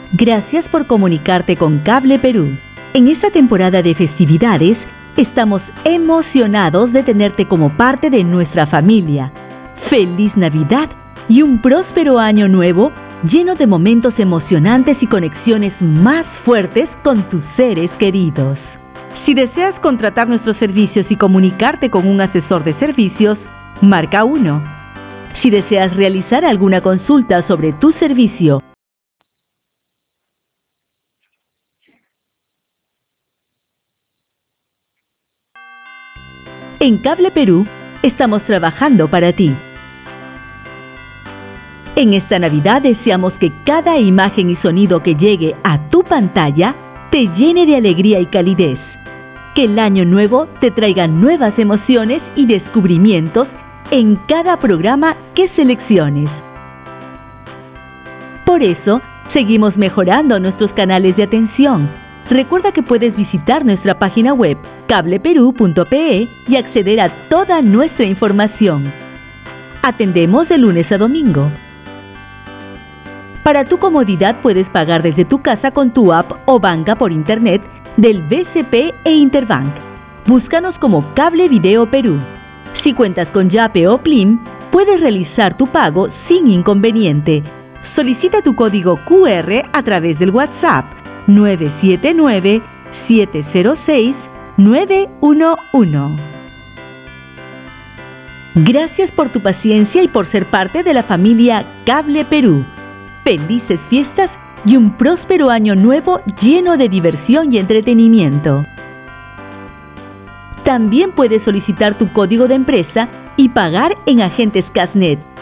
Gracias por comunicarte con Cable Perú. En esta temporada de festividades, estamos emocionados de tenerte como parte de nuestra familia. ¡Feliz Navidad y un próspero año nuevo lleno de momentos emocionantes y conexiones más fuertes con tus seres queridos! Si deseas contratar nuestros servicios y comunicarte con un asesor de servicios, marca 1. Si deseas realizar alguna consulta sobre tu servicio, en Cable Perú estamos trabajando para ti. En esta Navidad deseamos que cada imagen y sonido que llegue a tu pantalla te llene de alegría y calidez. Que el año nuevo te traiga nuevas emociones y descubrimientos en cada programa que selecciones. Por eso, seguimos mejorando nuestros canales de atención. Recuerda que puedes visitar nuestra página web cableperú.pe y acceder a toda nuestra información. Atendemos de lunes a domingo. Para tu comodidad puedes pagar desde tu casa con tu app o banca por internet del BCP e Interbank. Búscanos como Cable Video Perú. Si cuentas con Yape o Plim, puedes realizar tu pago sin inconveniente. Solicita tu código QR a través del WhatsApp 979-706-911. Gracias por tu paciencia y por ser parte de la familia Cable Perú. Felices fiestas y un próspero año nuevo lleno de diversión y entretenimiento. También puedes solicitar tu código de empresa y pagar en agentes Casnet